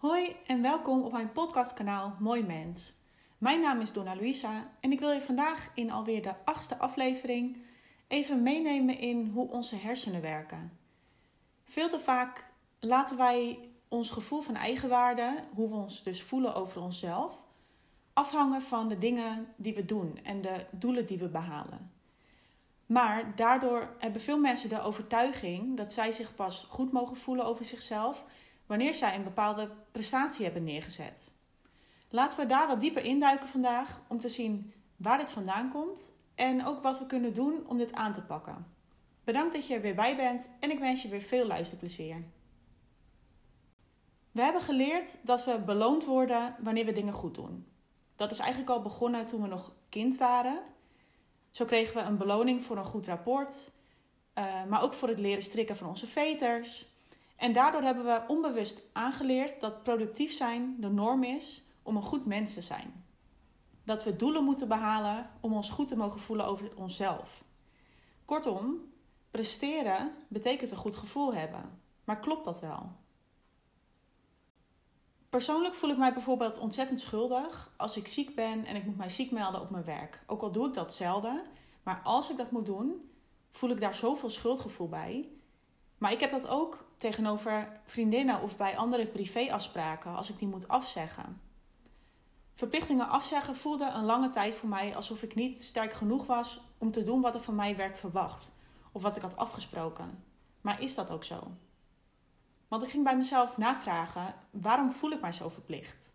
Hoi en welkom op mijn podcastkanaal Mooi Mens. Mijn naam is Donna Luisa en ik wil je vandaag in alweer de 8e aflevering even meenemen in hoe onze hersenen werken. Veel te vaak laten wij ons gevoel van eigenwaarde, hoe we ons dus voelen over onszelf, afhangen van de dingen die we doen en de doelen die we behalen. Maar daardoor hebben veel mensen de overtuiging dat zij zich pas goed mogen voelen over zichzelf wanneer zij een bepaalde prestatie hebben neergezet. Laten we daar wat dieper induiken vandaag om te zien waar dit vandaan komt en ook wat we kunnen doen om dit aan te pakken. Bedankt dat je er weer bij bent en ik wens je weer veel luisterplezier. We hebben geleerd dat we beloond worden wanneer we dingen goed doen. Dat is eigenlijk al begonnen toen we nog kind waren. Zo kregen we een beloning voor een goed rapport, maar ook voor het leren strikken van onze veters. En daardoor hebben we onbewust aangeleerd dat productief zijn de norm is om een goed mens te zijn. Dat we doelen moeten behalen om ons goed te mogen voelen over onszelf. Kortom, presteren betekent een goed gevoel hebben. Maar klopt dat wel? Persoonlijk voel ik mij bijvoorbeeld ontzettend schuldig als ik ziek ben en ik moet mij ziek melden op mijn werk. Ook al doe ik dat zelden, maar als ik dat moet doen, voel ik daar zoveel schuldgevoel bij. Maar ik heb dat ook tegenover vriendinnen of bij andere privéafspraken als ik die moet afzeggen. Verplichtingen afzeggen voelde een lange tijd voor mij alsof ik niet sterk genoeg was om te doen wat er van mij werd verwacht of wat ik had afgesproken. Maar is dat ook zo? Want ik ging bij mezelf navragen, waarom voel ik mij zo verplicht?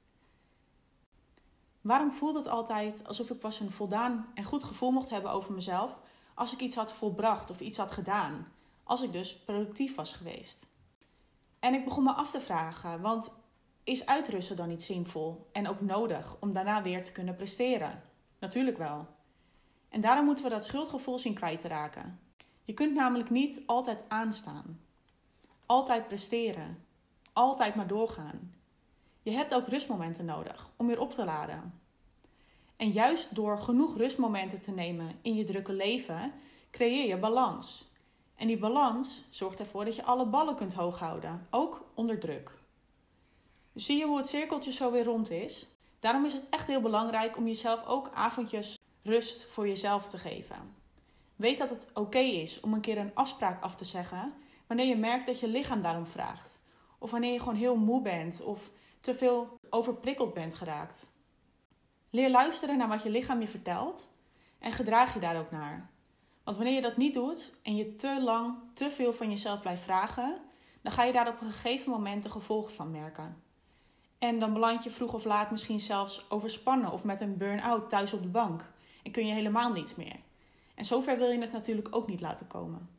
Waarom voelt het altijd alsof ik pas een voldaan en goed gevoel mocht hebben over mezelf als ik iets had volbracht of iets had gedaan? Als ik dus productief was geweest. En ik begon me af te vragen, want is uitrusten dan niet zinvol en ook nodig om daarna weer te kunnen presteren? Natuurlijk wel. En daarom moeten we dat schuldgevoel zien kwijt te raken. Je kunt namelijk niet altijd aanstaan. Altijd presteren. Altijd maar doorgaan. Je hebt ook rustmomenten nodig om weer op te laden. En juist door genoeg rustmomenten te nemen in je drukke leven, creëer je balans. En die balans zorgt ervoor dat je alle ballen kunt hoog houden, ook onder druk. Dus zie je hoe het cirkeltje zo weer rond is? Daarom is het echt heel belangrijk om jezelf ook avondjes rust voor jezelf te geven. Weet dat het oké is om een keer een afspraak af te zeggen wanneer je merkt dat je lichaam daarom vraagt. Of wanneer je gewoon heel moe bent of te veel overprikkeld bent geraakt. Leer luisteren naar wat je lichaam je vertelt en gedraag je daar ook naar. Want wanneer je dat niet doet en je te lang, te veel van jezelf blijft vragen, dan ga je daar op een gegeven moment de gevolgen van merken. En dan beland je vroeg of laat misschien zelfs overspannen of met een burn-out thuis op de bank. En kun je helemaal niets meer. En zover wil je het natuurlijk ook niet laten komen.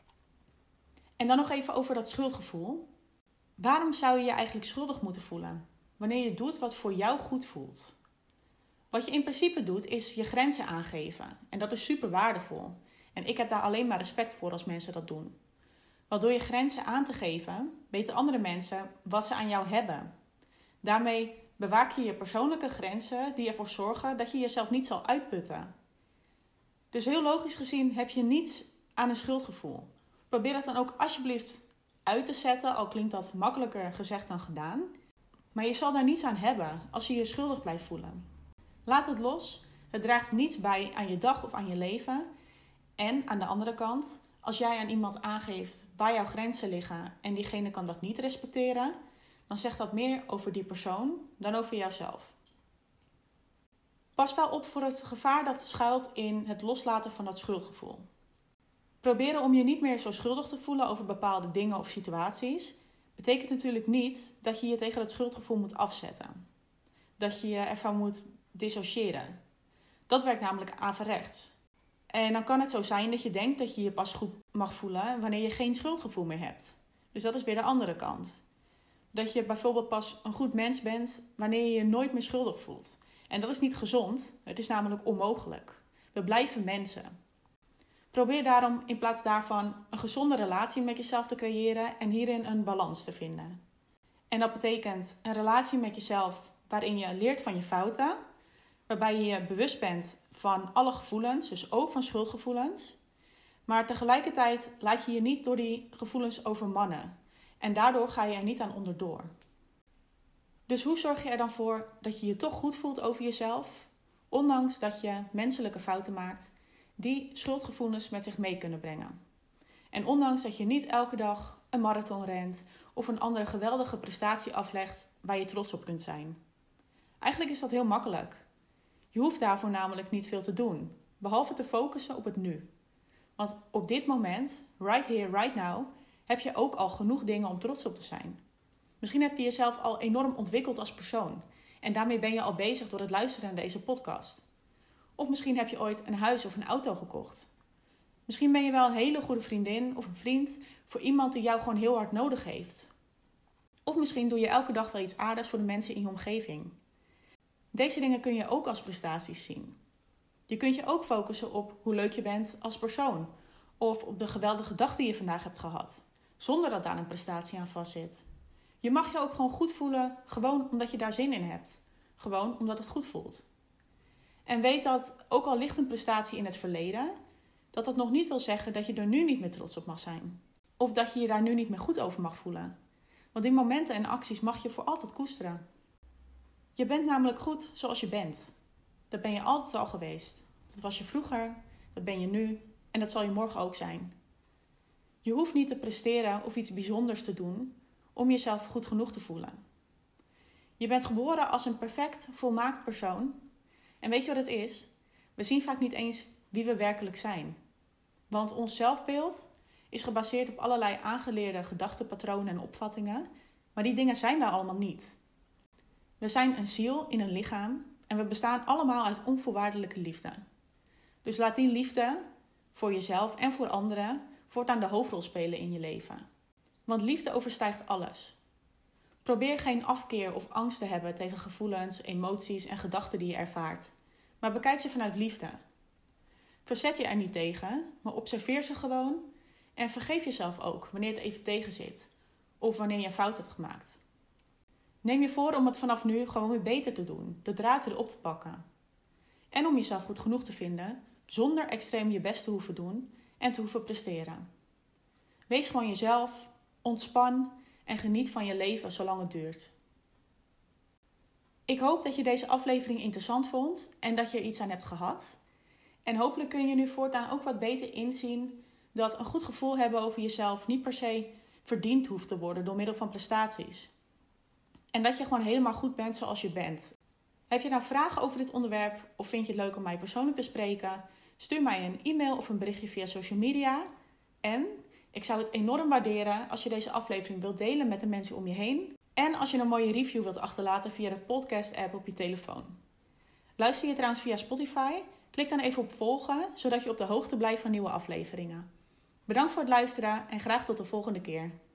En dan nog even over dat schuldgevoel. Waarom zou je je eigenlijk schuldig moeten voelen? Wanneer je doet wat voor jou goed voelt. Wat je in principe doet is je grenzen aangeven. En dat is super waardevol. En ik heb daar alleen maar respect voor als mensen dat doen. Want door je grenzen aan te geven, weten andere mensen wat ze aan jou hebben. Daarmee bewaak je je persoonlijke grenzen die ervoor zorgen dat je jezelf niet zal uitputten. Dus heel logisch gezien heb je niets aan een schuldgevoel. Probeer dat dan ook alsjeblieft uit te zetten, al klinkt dat makkelijker gezegd dan gedaan. Maar je zal daar niets aan hebben als je je schuldig blijft voelen. Laat het los. Het draagt niets bij aan je dag of aan je leven. En aan de andere kant, als jij aan iemand aangeeft waar jouw grenzen liggen en diegene kan dat niet respecteren, dan zegt dat meer over die persoon dan over jouzelf. Pas wel op voor het gevaar dat schuilt in het loslaten van dat schuldgevoel. Proberen om je niet meer zo schuldig te voelen over bepaalde dingen of situaties betekent natuurlijk niet dat je je tegen het schuldgevoel moet afzetten. Dat je je ervan moet dissociëren. Dat werkt namelijk averechts. En dan kan het zo zijn dat je denkt dat je je pas goed mag voelen wanneer je geen schuldgevoel meer hebt. Dus dat is weer de andere kant. Dat je bijvoorbeeld pas een goed mens bent wanneer je je nooit meer schuldig voelt. En dat is niet gezond, het is namelijk onmogelijk. We blijven mensen. Probeer daarom in plaats daarvan een gezonde relatie met jezelf te creëren en hierin een balans te vinden. En dat betekent een relatie met jezelf waarin je leert van je fouten, waarbij je je bewust bent van alle gevoelens, dus ook van schuldgevoelens. Maar tegelijkertijd laat je je niet door die gevoelens overmannen. En daardoor ga je er niet aan onderdoor. Dus hoe zorg je er dan voor dat je je toch goed voelt over jezelf, ondanks dat je menselijke fouten maakt die schuldgevoelens met zich mee kunnen brengen? En ondanks dat je niet elke dag een marathon rent of een andere geweldige prestatie aflegt waar je trots op kunt zijn. Eigenlijk is dat heel makkelijk. Je hoeft daarvoor namelijk niet veel te doen, behalve te focussen op het nu. Want op dit moment, right here, right now, heb je ook al genoeg dingen om trots op te zijn. Misschien heb je jezelf al enorm ontwikkeld als persoon en daarmee ben je al bezig door het luisteren naar deze podcast. Of misschien heb je ooit een huis of een auto gekocht. Misschien ben je wel een hele goede vriendin of een vriend voor iemand die jou gewoon heel hard nodig heeft. Of misschien doe je elke dag wel iets aardigs voor de mensen in je omgeving. Deze dingen kun je ook als prestaties zien. Je kunt je ook focussen op hoe leuk je bent als persoon. Of op de geweldige dag die je vandaag hebt gehad. Zonder dat daar een prestatie aan vastzit. Je mag je ook gewoon goed voelen, gewoon omdat je daar zin in hebt. Gewoon omdat het goed voelt. En weet dat, ook al ligt een prestatie in het verleden, dat nog niet wil zeggen dat je er nu niet meer trots op mag zijn. Of dat je je daar nu niet meer goed over mag voelen. Want die momenten en acties mag je voor altijd koesteren. Je bent namelijk goed zoals je bent. Dat ben je altijd al geweest. Dat was je vroeger, dat ben je nu en dat zal je morgen ook zijn. Je hoeft niet te presteren of iets bijzonders te doen om jezelf goed genoeg te voelen. Je bent geboren als een perfect, volmaakt persoon. En weet je wat het is? We zien vaak niet eens wie we werkelijk zijn. Want ons zelfbeeld is gebaseerd op allerlei aangeleerde gedachtenpatronen en opvattingen. Maar die dingen zijn wij allemaal niet. We zijn een ziel in een lichaam en we bestaan allemaal uit onvoorwaardelijke liefde. Dus laat die liefde voor jezelf en voor anderen voortaan de hoofdrol spelen in je leven. Want liefde overstijgt alles. Probeer geen afkeer of angst te hebben tegen gevoelens, emoties en gedachten die je ervaart. Maar bekijk ze vanuit liefde. Verzet je er niet tegen, maar observeer ze gewoon en vergeef jezelf ook wanneer het even tegenzit of wanneer je een fout hebt gemaakt. Neem je voor om het vanaf nu gewoon weer beter te doen, de draad weer op te pakken. En om jezelf goed genoeg te vinden, zonder extreem je best te hoeven doen en te hoeven presteren. Wees gewoon jezelf, ontspan en geniet van je leven zolang het duurt. Ik hoop dat je deze aflevering interessant vond en dat je er iets aan hebt gehad. En hopelijk kun je nu voortaan ook wat beter inzien dat een goed gevoel hebben over jezelf niet per se verdiend hoeft te worden door middel van prestaties. En dat je gewoon helemaal goed bent zoals je bent. Heb je nou vragen over dit onderwerp of vind je het leuk om mij persoonlijk te spreken? Stuur mij een e-mail of een berichtje via social media. En ik zou het enorm waarderen als je deze aflevering wilt delen met de mensen om je heen. En als je een mooie review wilt achterlaten via de podcast-app op je telefoon. Luister je trouwens via Spotify? Klik dan even op volgen, zodat je op de hoogte blijft van nieuwe afleveringen. Bedankt voor het luisteren en graag tot de volgende keer.